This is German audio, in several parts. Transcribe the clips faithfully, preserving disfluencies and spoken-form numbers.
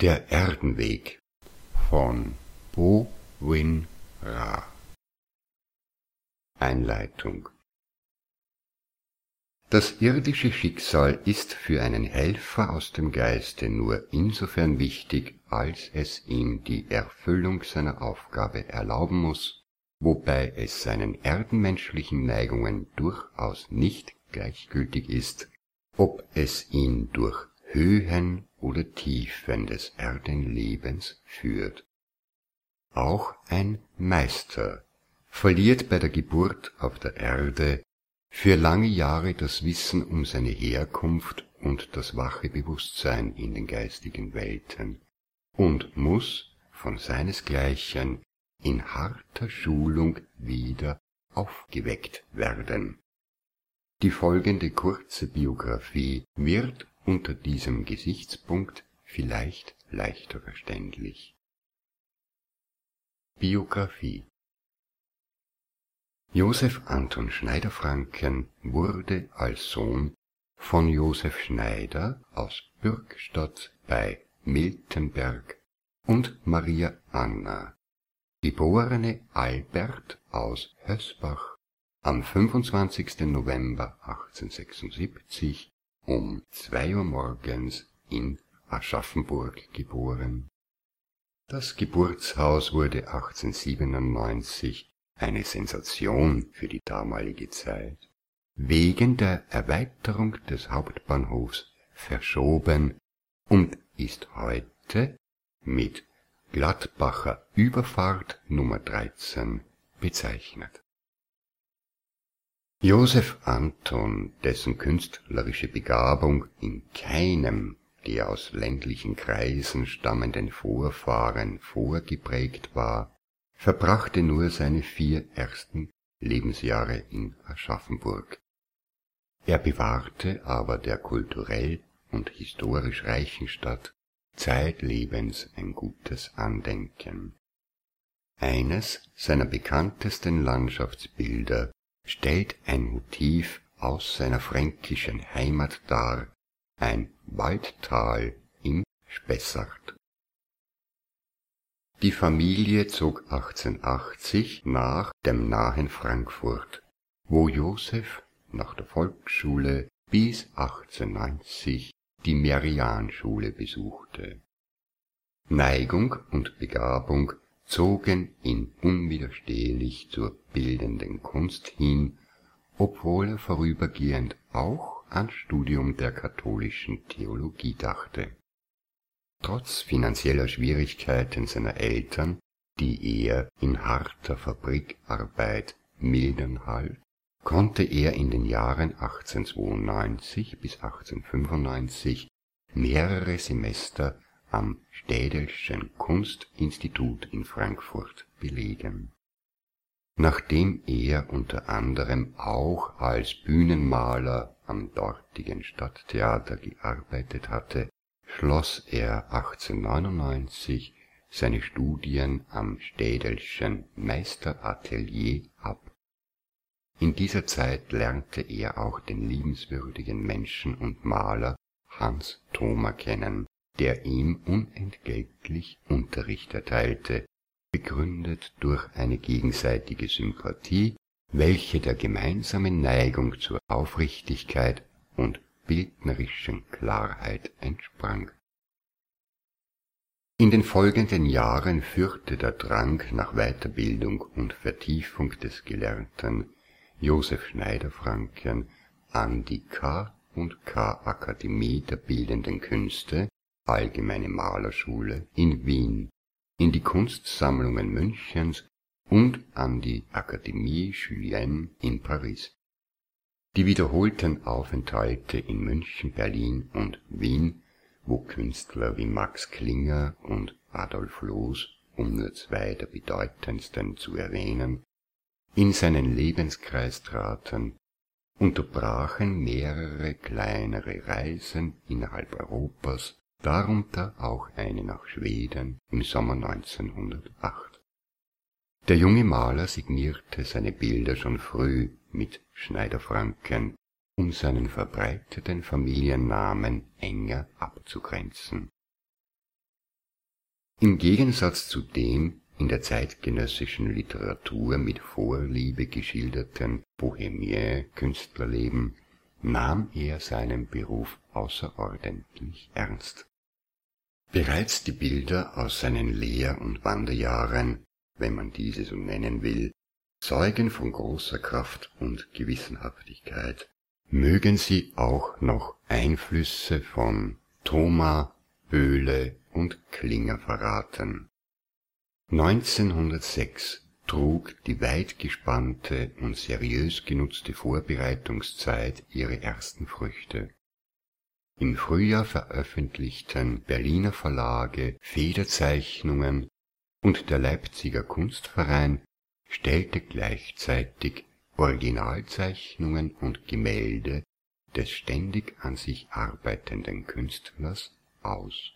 Der Erdenweg von Bo Win Ra. Einleitung. Das irdische Schicksal ist für einen Helfer aus dem Geiste nur insofern wichtig, als es ihm die Erfüllung seiner Aufgabe erlauben muss, wobei es seinen erdenmenschlichen Neigungen durchaus nicht gleichgültig ist, ob es ihn durch Höhen oder Tiefen des Erdenlebens führt. Auch ein Meister verliert bei der Geburt auf der Erde für lange Jahre das Wissen um seine Herkunft und das wache Bewusstsein in den geistigen Welten und muss von seinesgleichen in harter Schulung wieder aufgeweckt werden. Die folgende kurze Biografie wird unter diesem Gesichtspunkt vielleicht leichter verständlich. Biografie. Josef Anton Schneider-Franken wurde als Sohn von Josef Schneider aus Bürgstadt bei Miltenberg und Maria Anna, geborene Albert aus Hösbach, am fünfundzwanzigsten November achtzehnhundertsechsundsiebzig um zwei Uhr morgens in Aschaffenburg geboren. Das Geburtshaus wurde achtzehnhundertsiebenundneunzig eine Sensation für die damalige Zeit, wegen der Erweiterung des Hauptbahnhofs verschoben und ist heute mit Gladbacher Überfahrt Nummer dreizehn bezeichnet. Josef Anton, dessen künstlerische Begabung in keinem der aus ländlichen Kreisen stammenden Vorfahren vorgeprägt war, verbrachte nur seine vier ersten Lebensjahre in Aschaffenburg. Er bewahrte aber der kulturell und historisch reichen Stadt zeitlebens ein gutes Andenken. Eines seiner bekanntesten Landschaftsbilder stellt ein Motiv aus seiner fränkischen Heimat dar, ein Waldtal im Spessart. Die Familie zog achtzehnhundertachtzig nach dem nahen Frankfurt, wo Josef nach der Volksschule bis achtzehnhundertneunzig die Merian-Schule besuchte. Neigung und Begabung zogen ihn unwiderstehlich zur bildenden Kunst hin, obwohl er vorübergehend auch ans Studium der katholischen Theologie dachte. Trotz finanzieller Schwierigkeiten seiner Eltern, die er in harter Fabrikarbeit mildern half, konnte er in den Jahren achtzehnhundertzweiundneunzig bis achtzehnhundertfünfundneunzig mehrere Semester am Städelschen Kunstinstitut in Frankfurt belegen. Nachdem er unter anderem auch als Bühnenmaler am dortigen Stadttheater gearbeitet hatte, schloss er achtzehnhundertneunundneunzig seine Studien am Städelschen Meisteratelier ab. In dieser Zeit lernte er auch den liebenswürdigen Menschen und Maler Hans Thoma kennen, der ihm unentgeltlich Unterricht erteilte, begründet durch eine gegenseitige Sympathie, welche der gemeinsamen Neigung zur Aufrichtigkeit und bildnerischen Klarheit entsprang. In den folgenden Jahren führte der Drang nach Weiterbildung und Vertiefung des Gelernten Josef Schneider-Franken an die K und K Akademie der Bildenden Künste, Allgemeine Malerschule in Wien, in die Kunstsammlungen Münchens und an die Akademie Julienne in Paris. Die wiederholten Aufenthalte in München, Berlin und Wien, wo Künstler wie Max Klinger und Adolf Loos, um nur zwei der bedeutendsten zu erwähnen, in seinen Lebenskreis traten, unterbrachen mehrere kleinere Reisen innerhalb Europas, darunter auch eine nach Schweden im Sommer neunzehnhundertacht. Der junge Maler signierte seine Bilder schon früh mit Schneider-Franken, um seinen verbreiteten Familiennamen enger abzugrenzen. Im Gegensatz zu dem in der zeitgenössischen Literatur mit Vorliebe geschilderten Bohemien-Künstlerleben nahm er seinen Beruf außerordentlich ernst. Bereits die Bilder aus seinen Lehr- und Wanderjahren, wenn man diese so nennen will, zeugen von großer Kraft und Gewissenhaftigkeit. Mögen sie auch noch Einflüsse von Thoma, Böhle und Klinger verraten. neunzehnhundertsechs trug die weit gespannte und seriös genutzte Vorbereitungszeit ihre ersten Früchte. Im Frühjahr veröffentlichten Berliner Verlage Federzeichnungen und der Leipziger Kunstverein stellte gleichzeitig Originalzeichnungen und Gemälde des ständig an sich arbeitenden Künstlers aus.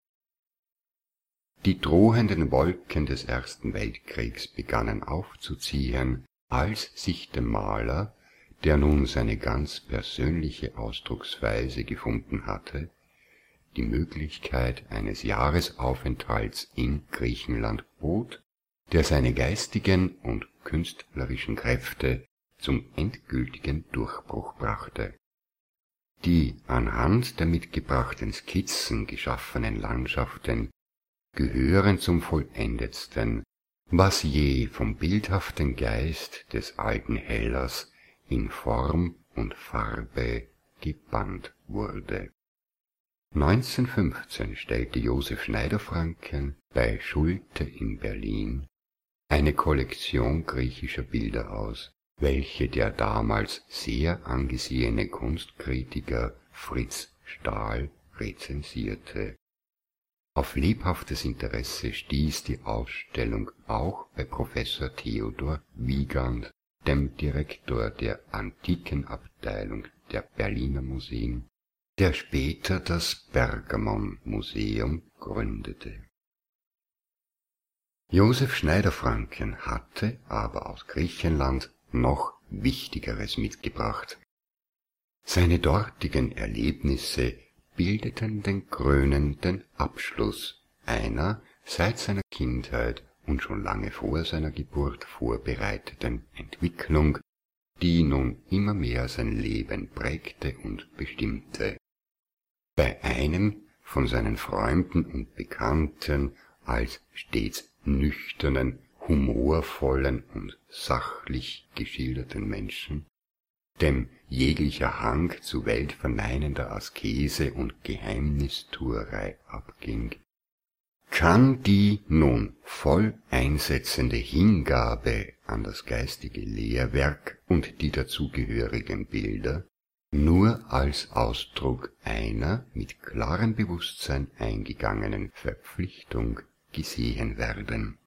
Die drohenden Wolken des Ersten Weltkriegs begannen aufzuziehen, als sich dem Maler, der nun seine ganz persönliche Ausdrucksweise gefunden hatte, die Möglichkeit eines Jahresaufenthalts in Griechenland bot, der seine geistigen und künstlerischen Kräfte zum endgültigen Durchbruch brachte. Die anhand der mitgebrachten Skizzen geschaffenen Landschaften gehören zum vollendetsten, was je vom bildhaften Geist des alten Hellas in Form und Farbe gebannt wurde. neunzehnhundertfünfzehn stellte Josef Schneider-Franken bei Schulte in Berlin eine Kollektion griechischer Bilder aus, welche der damals sehr angesehene Kunstkritiker Fritz Stahl rezensierte. Auf lebhaftes Interesse stieß die Ausstellung auch bei Professor Theodor Wiegand, dem Direktor der Antikenabteilung der Berliner Museen, der später das Pergamon-Museum gründete. Josef Schneider-Franken hatte aber aus Griechenland noch Wichtigeres mitgebracht. Seine dortigen Erlebnisse bildeten den krönenden Abschluss einer seit seiner Kindheit und schon lange vor seiner Geburt vorbereiteten Entwicklung, die nun immer mehr sein Leben prägte und bestimmte. Bei einem von seinen Freunden und Bekannten als stets nüchternen, humorvollen und sachlich geschilderten Menschen, dem jeglicher Hang zu weltverneinender Askese und Geheimnistuerei abging, kann die nun voll einsetzende Hingabe an das geistige Lehrwerk und die dazugehörigen Bilder nur als Ausdruck einer mit klarem Bewusstsein eingegangenen Verpflichtung gesehen werden.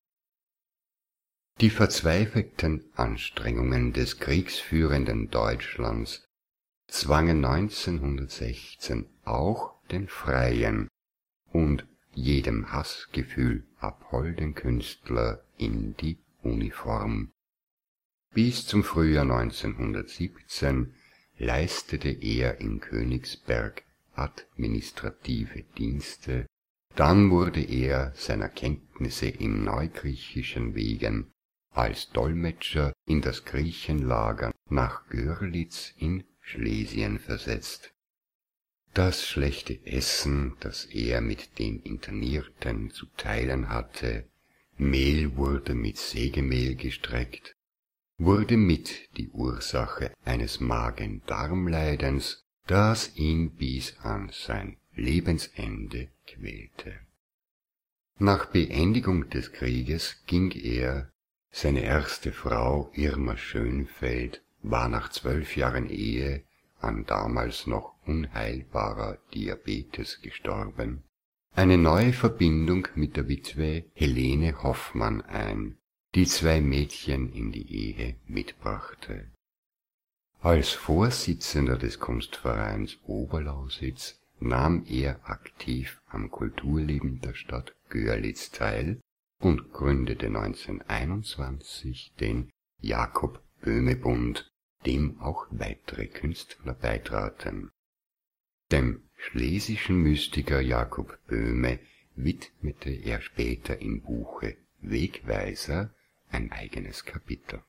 Die verzweifelten Anstrengungen des kriegsführenden Deutschlands zwangen neunzehnhundertsechzehn auch den freien und jedem Hassgefühl abholden Künstler in die Uniform. Bis zum Frühjahr neunzehnhundertsiebzehn leistete er in Königsberg administrative Dienste, dann wurde er seiner Kenntnisse im Neugriechischen wegen als Dolmetscher in das Griechenlager nach Görlitz in Schlesien versetzt. Das schlechte Essen, das er mit den Internierten zu teilen hatte, Mehl wurde mit Sägemehl gestreckt, wurde mit die Ursache eines Magen-Darm-Leidens, das ihn bis an sein Lebensende quälte. Nach Beendigung des Krieges ging er, seine erste Frau Irma Schönfeld war nach zwölf Jahren Ehe an damals noch unheilbarer Diabetes gestorben, eine neue Verbindung mit der Witwe Helene Hoffmann ein, die zwei Mädchen in die Ehe mitbrachte. Als Vorsitzender des Kunstvereins Oberlausitz nahm er aktiv am Kulturleben der Stadt Görlitz teil und gründete neunzehnhunderteinundzwanzig den Jakob-Böhme-Bund, dem auch weitere Künstler beitraten. Dem schlesischen Mystiker Jakob Böhme widmete er später im Buche Wegweiser ein eigenes Kapitel.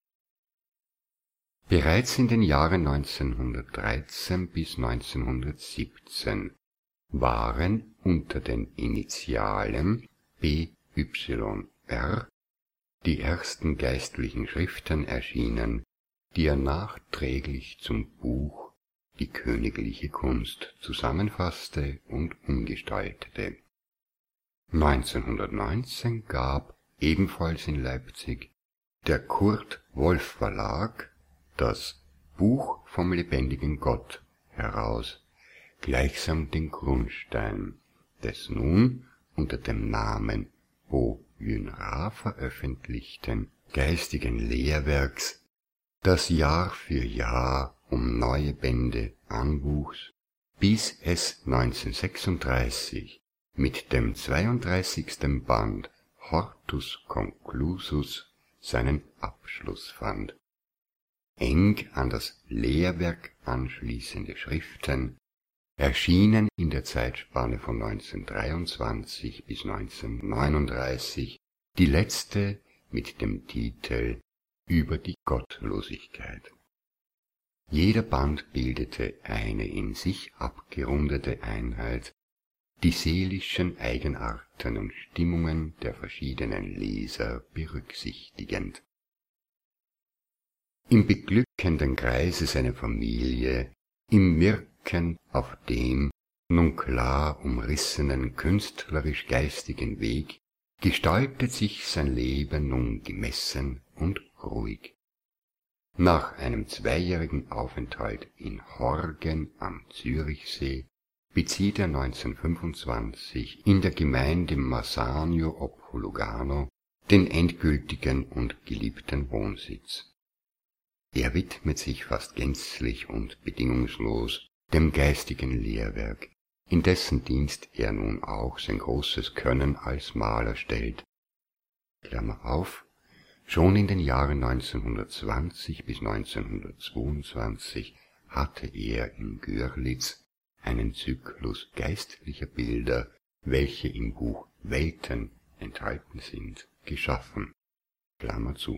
Bereits in den Jahren neunzehnhundertdreizehn bis neunzehnhundertsiebzehn waren unter den Initialen B Y R die ersten geistlichen Schriften erschienen, die er nachträglich zum Buch Die königliche Kunst zusammenfasste und umgestaltete. neunzehnhundertneunzehn gab, ebenfalls in Leipzig, der Kurt-Wolff-Verlag das Buch vom lebendigen Gott heraus, gleichsam den Grundstein des nun unter dem Namen Bo Yün Ra veröffentlichten geistigen Lehrwerks, das Jahr für Jahr um neue Bände anwuchs, bis es neunzehnhundertsechsunddreißig mit dem zweiunddreißigsten Band Hortus Conclusus seinen Abschluss fand. Eng an das Lehrwerk anschließende Schriften erschienen in der Zeitspanne von neunzehnhundertdreiundzwanzig bis neunzehnhundertneununddreißig, die letzte mit dem Titel Über die Gottlosigkeit. Jeder Band bildete eine in sich abgerundete Einheit, die seelischen Eigenarten und Stimmungen der verschiedenen Leser berücksichtigend. Im beglückenden Kreise seiner Familie, im Wirken auf dem nun klar umrissenen künstlerisch-geistigen Weg, gestaltet sich sein Leben nun gemessen und ruhig. Nach einem zweijährigen Aufenthalt in Horgen am Zürichsee bezieht er neunzehnhundertfünfundzwanzig in der Gemeinde Massanio ob Lugano den endgültigen und geliebten Wohnsitz. Er widmet sich fast gänzlich und bedingungslos dem geistigen Lehrwerk, in dessen Dienst er nun auch sein großes Können als Maler stellt. Klammer auf, schon in den Jahren neunzehnhundertzwanzig bis neunzehnhundertzweiundzwanzig hatte er in Görlitz einen Zyklus geistlicher Bilder, welche im Buch Welten enthalten sind, geschaffen. Klammer zu.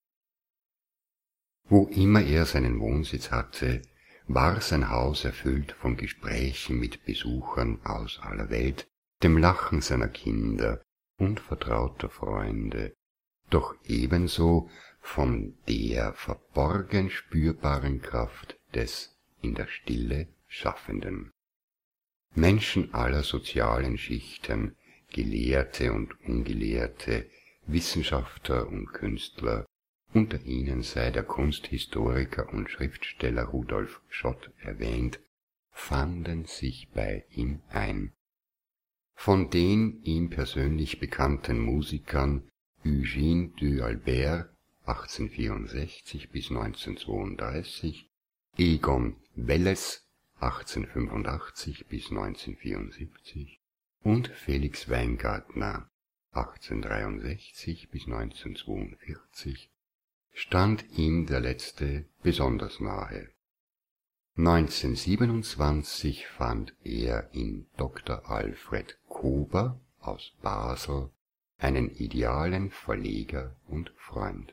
Wo immer er seinen Wohnsitz hatte, war sein Haus erfüllt von Gesprächen mit Besuchern aus aller Welt, dem Lachen seiner Kinder und vertrauter Freunde, doch ebenso von der verborgen spürbaren Kraft des in der Stille Schaffenden. Menschen aller sozialen Schichten, Gelehrte und Ungelehrte, Wissenschaftler und Künstler, unter ihnen sei der Kunsthistoriker und Schriftsteller Rudolf Schott erwähnt, fanden sich bei ihm ein. Von den ihm persönlich bekannten Musikern Eugène du Albert achtzehnhundertvierundsechzig bis neunzehnhundertzweiunddreißig, Egon Welles achtzehnhundertfünfundachtzig bis neunzehnhundertvierundsiebzig und Felix Weingartner achtzehnhundertdreiundsechzig bis neunzehnhundertzweiundvierzig stand ihm der letzte besonders nahe. neunzehnhundertsiebenundzwanzig fand er in Doktor Alfred Kober aus Basel einen idealen Verleger und Freund.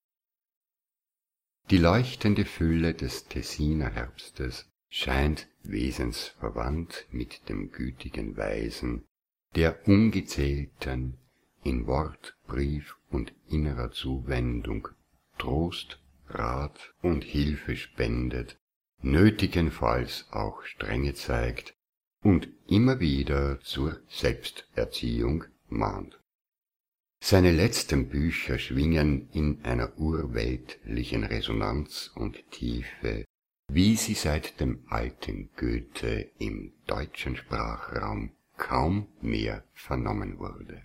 Die leuchtende Fülle des Tessiner Herbstes scheint wesensverwandt mit dem gütigen Weisen, der ungezählten, in Wort, Brief und innerer Zuwendung Trost, Rat und Hilfe spendet, nötigenfalls auch Strenge zeigt und immer wieder zur Selbsterziehung mahnt. Seine letzten Bücher schwingen in einer urweltlichen Resonanz und Tiefe, wie sie seit dem alten Goethe im deutschen Sprachraum kaum mehr vernommen wurde.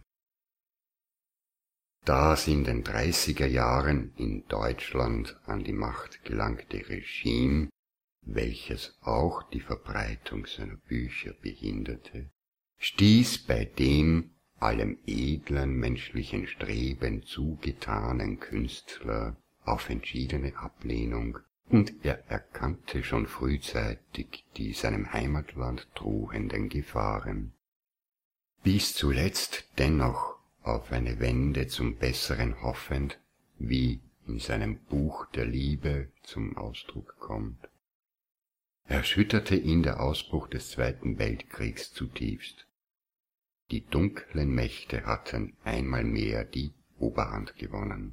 Das in den dreißiger Jahren in Deutschland an die Macht gelangte Regime, welches auch die Verbreitung seiner Bücher behinderte, stieß bei dem allem edlen menschlichen Streben zugetanen Künstler auf entschiedene Ablehnung, und er erkannte schon frühzeitig die seinem Heimatland drohenden Gefahren. bis zuletzt dennoch auf eine Wende zum Besseren hoffend, wie in seinem Buch der Liebe zum Ausdruck kommt. Erschütterte ihn der Ausbruch des Zweiten Weltkriegs zutiefst. Die dunklen Mächte hatten einmal mehr die Oberhand gewonnen.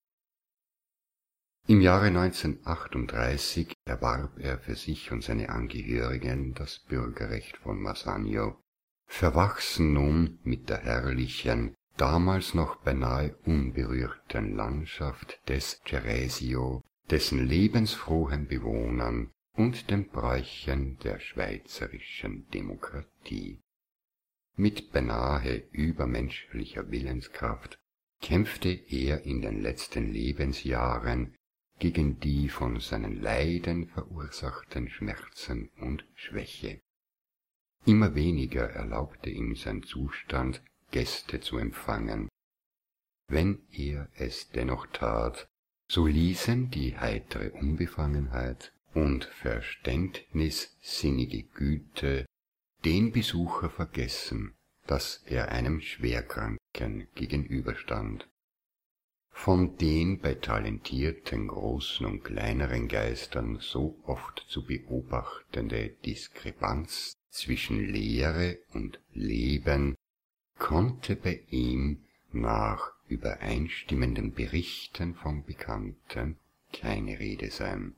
Im Jahre neunzehnhundertachtunddreißig erwarb er für sich und seine Angehörigen das Bürgerrecht von Massagno, verwachsen nun mit der herrlichen, damals noch beinahe unberührten Landschaft des Ceresio, dessen lebensfrohen Bewohnern und den Bräuchen der schweizerischen Demokratie. Mit beinahe übermenschlicher Willenskraft kämpfte er in den letzten Lebensjahren gegen die von seinen Leiden verursachten Schmerzen und Schwäche. Immer weniger erlaubte ihm sein Zustand, Gäste zu empfangen. Wenn er es dennoch tat, so ließen die heitere Unbefangenheit und verständnissinnige Güte den Besucher vergessen, dass er einem Schwerkranken gegenüberstand. Von den bei talentierten großen und kleineren Geistern so oft zu beobachtende Diskrepanz zwischen Lehre und Leben konnte bei ihm nach übereinstimmenden Berichten von Bekannten keine Rede sein.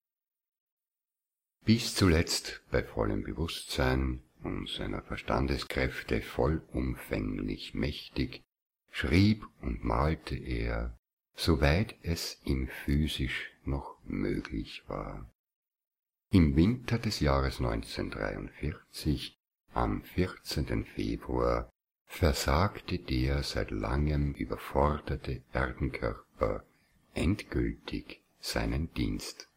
Bis zuletzt bei vollem Bewusstsein und seiner Verstandeskräfte vollumfänglich mächtig, schrieb und malte er, soweit es ihm physisch noch möglich war. Im Winter des Jahres neunzehnhundertdreiundvierzig, am vierzehnten Februar, versagte der seit langem überforderte Erdenkörper endgültig seinen Dienst.